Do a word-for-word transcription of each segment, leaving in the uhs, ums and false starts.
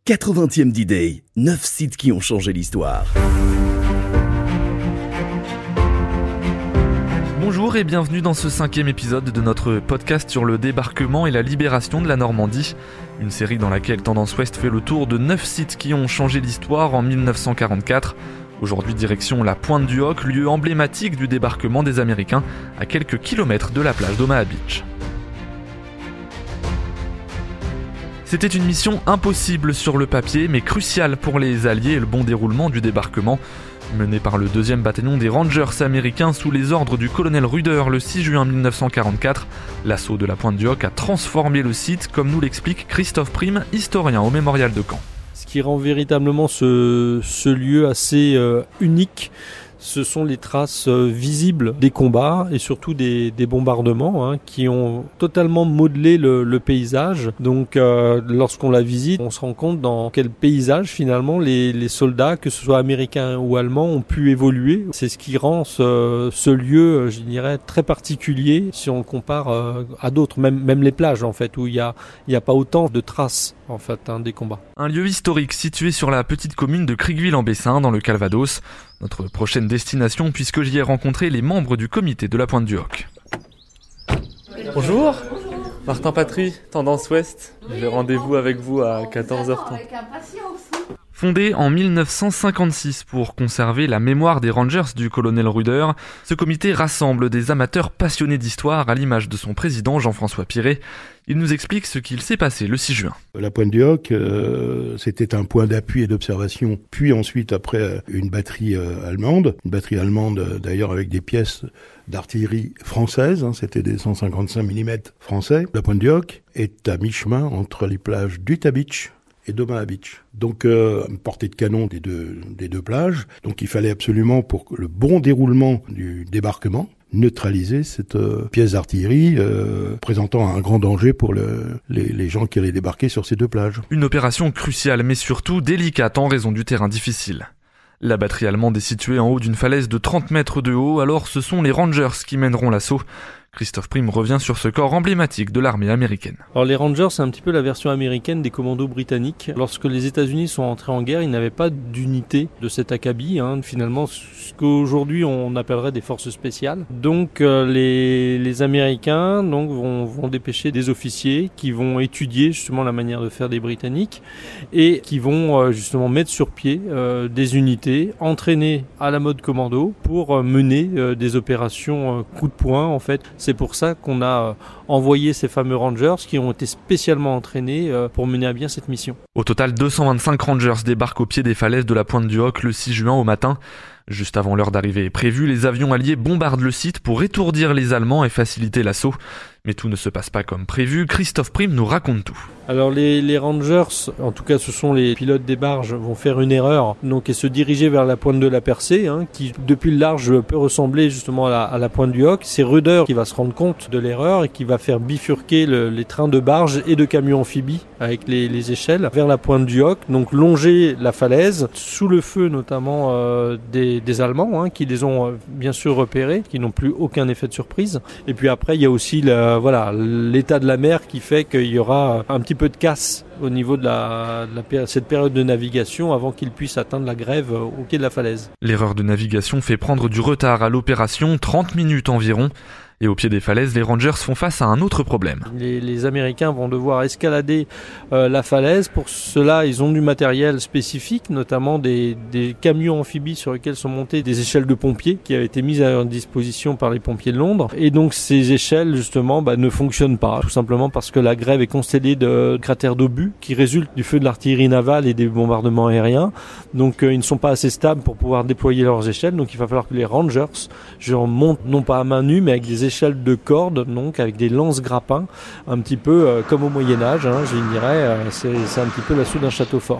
quatre-vingtième D-Day, neuf sites qui ont changé l'histoire. Bonjour et bienvenue dans ce cinquième épisode de notre podcast sur le débarquement et la libération de la Normandie. Une série dans laquelle Tendance Ouest fait le tour de neuf sites qui ont changé l'histoire en dix-neuf cent quarante-quatre. Aujourd'hui, direction la Pointe du Hoc, lieu emblématique du débarquement des Américains, à quelques kilomètres de la plage d'Omaha Beach. C'était une mission impossible sur le papier, mais cruciale pour les Alliés et le bon déroulement du débarquement. Mené par le deuxième bataillon des Rangers américains sous les ordres du colonel Ruder le six juin dix-neuf cent quarante-quatre, l'assaut de la Pointe du Hoc a transformé le site, comme nous l'explique Christophe Prime, historien au mémorial de Caen. Ce qui rend véritablement ce, ce lieu assez euh, unique, ce sont les traces euh, visibles des combats et surtout des, des bombardements hein, qui ont totalement modelé le, le paysage. Donc euh, lorsqu'on la visite, on se rend compte dans quel paysage finalement les, les soldats, que ce soit américains ou allemands, ont pu évoluer. C'est ce qui rend ce, ce lieu, je dirais, très particulier si on le compare euh, à d'autres, même, même les plages en fait, où il n'y a, il y a pas autant de traces en fait hein, des combats. Un lieu historique situé sur la petite commune de Cricqueville-en-Bessin dans le Calvados. Notre prochaine destination puisque j'y ai rencontré les membres du comité de la Pointe du Hoc. Bonjour, Martin Patry, Tendance Ouest. J'ai rendez-vous avec vous à quatorze heures trente. Fondé en dix-neuf cent cinquante-six pour conserver la mémoire des Rangers du colonel Ruder, ce comité rassemble des amateurs passionnés d'histoire à l'image de son président Jean-François Piret. Il nous explique ce qu'il s'est passé le six juin. La Pointe du Hoc, euh, c'était un point d'appui et d'observation, puis ensuite après une batterie euh, allemande, une batterie allemande euh, d'ailleurs avec des pièces d'artillerie française, hein, c'était des cent cinquante-cinq millimètres français. La Pointe du Hoc est à mi-chemin entre les plages d'Utah Beach et d'Omaha Beach. Donc, euh, une portée de canon des deux, des deux plages. Donc, il fallait absolument, pour le bon déroulement du débarquement, neutraliser cette euh, pièce d'artillerie euh, présentant un grand danger pour le, les, les gens qui allaient débarquer sur ces deux plages. Une opération cruciale, mais surtout délicate en raison du terrain difficile. La batterie allemande est située en haut d'une falaise de trente mètres de haut, alors ce sont les Rangers qui mèneront l'assaut. Christophe Prime revient sur ce corps emblématique de l'armée américaine. Alors les Rangers, c'est un petit peu la version américaine des commandos britanniques. Lorsque les États-Unis sont entrés en guerre, ils n'avaient pas d'unité de cet acabit. Hein. Finalement, ce qu'aujourd'hui on appellerait des forces spéciales. Donc euh, les, les Américains donc, vont, vont dépêcher des officiers qui vont étudier justement la manière de faire des Britanniques et qui vont euh, justement mettre sur pied euh, des unités entraînées à la mode commando pour euh, mener euh, des opérations euh, coup de poing en fait. C'est pour ça qu'on a envoyé ces fameux Rangers qui ont été spécialement entraînés pour mener à bien cette mission. Au total, deux cent vingt-cinq Rangers débarquent au pied des falaises de la Pointe du Hoc le six juin au matin. Juste avant l'heure d'arrivée prévue, les avions alliés bombardent le site pour étourdir les Allemands et faciliter l'assaut. Mais tout ne se passe pas comme prévu. Christophe Prime nous raconte tout. Alors les, les Rangers, en tout cas ce sont les pilotes des barges, vont faire une erreur donc, et se diriger vers la pointe de la Percée, hein, qui depuis le large peut ressembler justement à la, à la Pointe du Hoc. C'est Ruder qui va se rendre compte de l'erreur et qui va faire bifurquer le, les trains de barges et de camions amphibies avec les, les échelles vers la Pointe du Hoc, donc longer la falaise, sous le feu notamment euh, des, des Allemands, hein, qui les ont euh, bien sûr repérés, qui n'ont plus aucun effet de surprise. Et puis après il y a aussi la, voilà, l'état de la mer qui fait qu'il y aura un petit peu de casse au niveau de, la, de la, cette période de navigation avant qu'ils puissent atteindre la grève au pied de la falaise. L'erreur de navigation fait prendre du retard à l'opération, trente minutes environ. Et au pied des falaises, les Rangers font face à un autre problème. Les, les Américains vont devoir escalader euh, la falaise. Pour cela, ils ont du matériel spécifique, notamment des, des camions amphibies sur lesquels sont montées des échelles de pompiers qui avaient été mises à leur disposition par les pompiers de Londres. Et donc ces échelles, justement, bah, ne fonctionnent pas, tout simplement parce que la grève est constellée de cratères d'obus qui résultent du feu de l'artillerie navale et des bombardements aériens. Donc euh, ils ne sont pas assez stables pour pouvoir déployer leurs échelles. Donc il va falloir que les Rangers je montent non pas à main nue, mais avec des échelles de cordes, donc avec des lances-grappins, un petit peu euh, comme au Moyen-Âge, hein, je dirais, euh, c'est, c'est un petit peu l'assaut d'un château fort.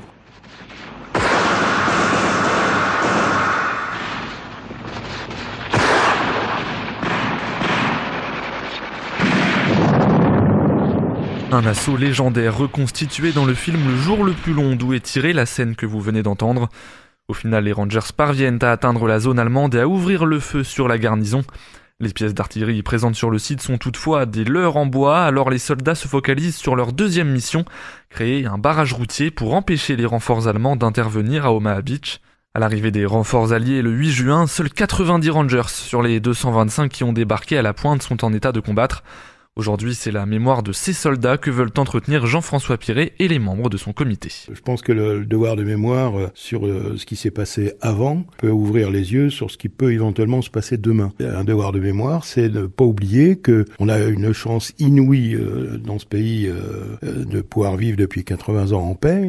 Un assaut légendaire reconstitué dans le film Le jour le plus long, d'où est tirée la scène que vous venez d'entendre. Au final, les Rangers parviennent à atteindre la zone allemande et à ouvrir le feu sur la garnison. Les pièces d'artillerie présentes sur le site sont toutefois des leurres en bois, alors les soldats se focalisent sur leur deuxième mission, créer un barrage routier pour empêcher les renforts allemands d'intervenir à Omaha Beach. À l'arrivée des renforts alliés le huit juin, seuls quatre-vingt-dix Rangers sur les deux cent vingt-cinq qui ont débarqué à la pointe sont en état de combattre. Aujourd'hui, c'est la mémoire de ces soldats que veulent entretenir Jean-François Piret et les membres de son comité. Je pense que le devoir de mémoire sur ce qui s'est passé avant peut ouvrir les yeux sur ce qui peut éventuellement se passer demain. Un devoir de mémoire, c'est de ne pas oublier qu'on a une chance inouïe dans ce pays de pouvoir vivre depuis quatre-vingts ans en paix.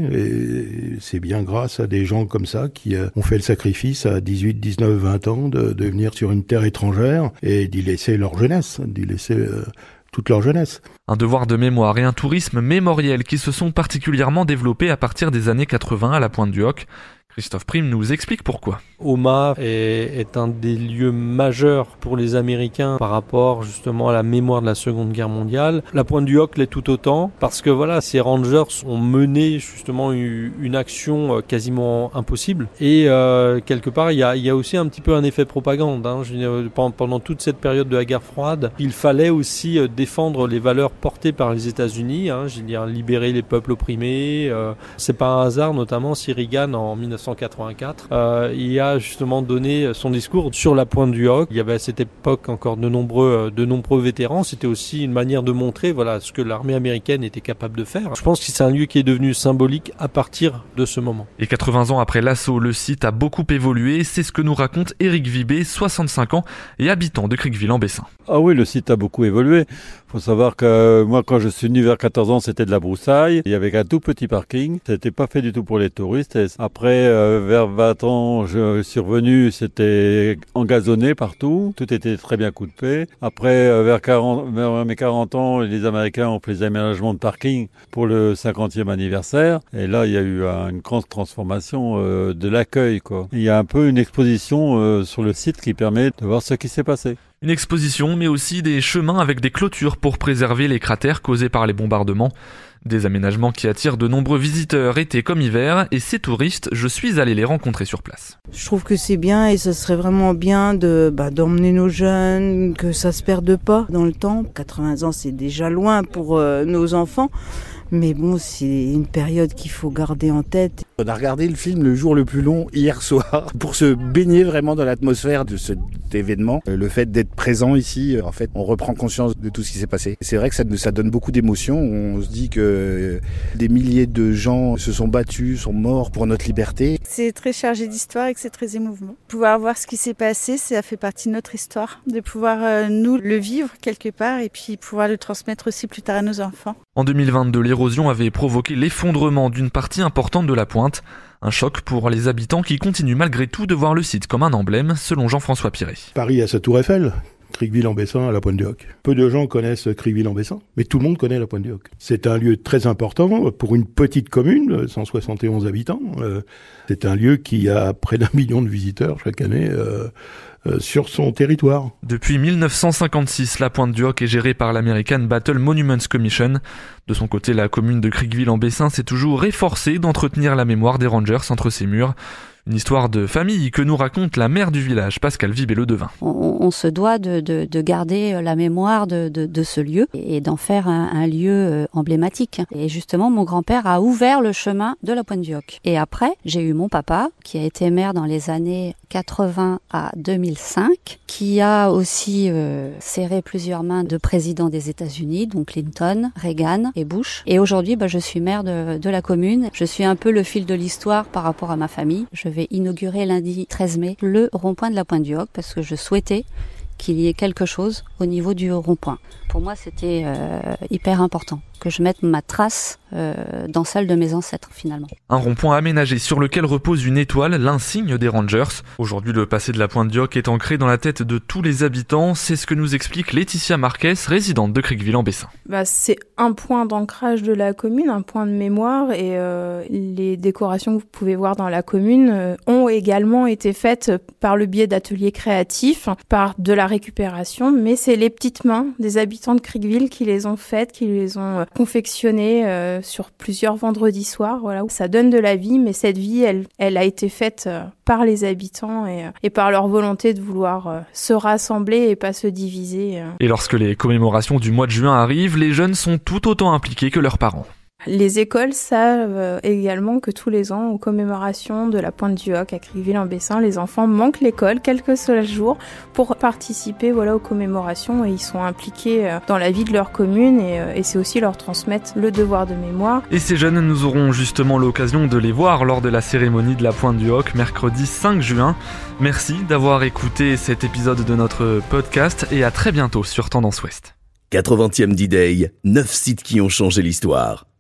Et c'est bien grâce à des gens comme ça qui ont fait le sacrifice à dix-huit, dix-neuf, vingt ans de, de venir sur une terre étrangère et d'y laisser leur jeunesse, d'y laisser toute leur jeunesse. Un devoir de mémoire et un tourisme mémoriel qui se sont particulièrement développés à partir des années quatre-vingts à la Pointe du Hoc. Christophe Prime nous explique pourquoi. Omaha est, est un des lieux majeurs pour les Américains par rapport justement à la mémoire de la Seconde Guerre mondiale. La Pointe du Hoc l'est tout autant parce que voilà, ces Rangers ont mené justement une, une action quasiment impossible et euh, quelque part il y a, il y a aussi un petit peu un effet propagande. Hein. Je veux dire, pendant toute cette période de la guerre froide, il fallait aussi défendre les valeurs portées par les États-Unis. Hein. Je veux dire, libérer les peuples opprimés. Euh, c'est pas un hasard, notamment si Reagan en dix-neuf cent quatre-vingt-quatre, euh, il a justement donné son discours sur la Pointe du Hoc. Il y avait à cette époque encore de nombreux, de nombreux vétérans. C'était aussi une manière de montrer, voilà, ce que l'armée américaine était capable de faire. Je pense que c'est un lieu qui est devenu symbolique à partir de ce moment. Et quatre-vingts ans après l'assaut, le site a beaucoup évolué. C'est ce que nous raconte Éric Vibé, soixante-cinq ans et habitant de Criqueville-en-Bessin. Ah oui, le site a beaucoup évolué. Faut savoir que moi, quand je suis venu vers quatorze ans, c'était de la broussaille. Il y avait un tout petit parking. C'était pas fait du tout pour les touristes. Et après, euh, vers vingt ans, je suis revenu, c'était engazonné partout. Tout était très bien coupé. Après, euh, vers, quarante, vers mes quarante ans, les Américains ont fait des aménagements de parking pour le cinquantième anniversaire. Et là, il y a eu une grande transformation euh, de l'accueil, quoi. Il y a un peu une exposition euh, sur le site qui permet de voir ce qui s'est passé. Une exposition, mais aussi des chemins avec des clôtures pour préserver les cratères causés par les bombardements. Des aménagements qui attirent de nombreux visiteurs été comme hiver, et ces touristes, je suis allé les rencontrer sur place. Je trouve que c'est bien et ce serait vraiment bien de bah, d'emmener nos jeunes, que ça se perde pas dans le temps. quatre-vingts ans, c'est déjà loin pour euh, nos enfants. Mais bon, c'est une période qu'il faut garder en tête. On a regardé le film le jour le plus long hier soir pour se baigner vraiment dans l'atmosphère de cet événement. Le fait d'être présent ici, en fait, on reprend conscience de tout ce qui s'est passé. C'est vrai que ça, ça donne beaucoup d'émotions. On se dit que des milliers de gens se sont battus, sont morts pour notre liberté. C'est très chargé d'histoire et que c'est très émouvant. Pouvoir voir ce qui s'est passé, ça fait partie de notre histoire. De pouvoir, euh, nous, le vivre quelque part et puis pouvoir le transmettre aussi plus tard à nos enfants. En deux mille vingt-deux, l'érosion avait provoqué l'effondrement d'une partie importante de la pointe. Un choc pour les habitants qui continuent malgré tout de voir le site comme un emblème, selon Jean-François Piret. Paris a sa tour Eiffel, Criqueville-en-Bessin à la Pointe du Hoc. Peu de gens connaissent Criqueville-en-Bessin, mais tout le monde connaît la Pointe du Hoc. C'est un lieu très important pour une petite commune, cent soixante et onze habitants. C'est un lieu qui a près d'un million de visiteurs chaque année euh, euh, sur son territoire. Depuis mille neuf cent cinquante-six, la Pointe du Hoc est gérée par l'American Battle Monuments Commission. De son côté, la commune de Criqueville-en-Bessin s'est toujours efforcée d'entretenir la mémoire des Rangers entre ses murs. Une histoire de famille que nous raconte la mère du village, Pascal Vibé-le-Devin. On, on se doit de, de, de garder la mémoire de, de, de ce lieu et d'en faire un, un lieu emblématique. Et justement, mon grand-père a ouvert le chemin de la Pointe du Hoc. Et après, j'ai eu mon papa, qui a été maire dans les années quatre-vingts à deux mille cinq, qui a aussi euh, serré plusieurs mains de présidents des États-Unis, donc Clinton, Reagan et Bush. Et aujourd'hui, bah, je suis maire de, de la commune. Je suis un peu le fil de l'histoire par rapport à ma famille. Je vais inaugurer lundi treize mai le rond-point de la Pointe du Hoc parce que je souhaitais qu'il y ait quelque chose au niveau du rond-point. Pour moi, c'était euh, hyper important que je mette ma trace euh, dans celle de mes ancêtres, finalement. Un rond-point aménagé sur lequel repose une étoile, l'insigne des Rangers. Aujourd'hui, le passé de la Pointe du Hoc est ancré dans la tête de tous les habitants. C'est ce que nous explique Laetitia Marquez, résidente de Criqueville-en-Bessin. Bah, c'est un point d'ancrage de la commune, un point de mémoire, et euh, les les décorations que vous pouvez voir dans la commune euh, ont également été faites par le biais d'ateliers créatifs, par de la récupération, mais c'est les petites mains des habitants de Criqueville qui les ont faites, qui les ont euh, confectionnées euh, sur plusieurs vendredis soirs. Voilà, ça donne de la vie, mais cette vie, elle, elle a été faite euh, par les habitants et, euh, et par leur volonté de vouloir euh, se rassembler et pas se diviser. Euh. Et lorsque les commémorations du mois de juin arrivent, les jeunes sont tout autant impliqués que leurs parents. Les écoles savent également que tous les ans, aux commémorations de la Pointe du Hoc à Criqueville-en-Bessin, les enfants manquent l'école, quel que soit le jour, pour participer voilà, aux commémorations, et ils sont impliqués dans la vie de leur commune et, et c'est aussi leur transmettre le devoir de mémoire. Et ces jeunes, nous aurons justement l'occasion de les voir lors de la cérémonie de la Pointe du Hoc, mercredi cinq juin. Merci d'avoir écouté cet épisode de notre podcast et à très bientôt sur Tendance Ouest. quatre-vingtième D-Day, neuf sites qui ont changé l'histoire.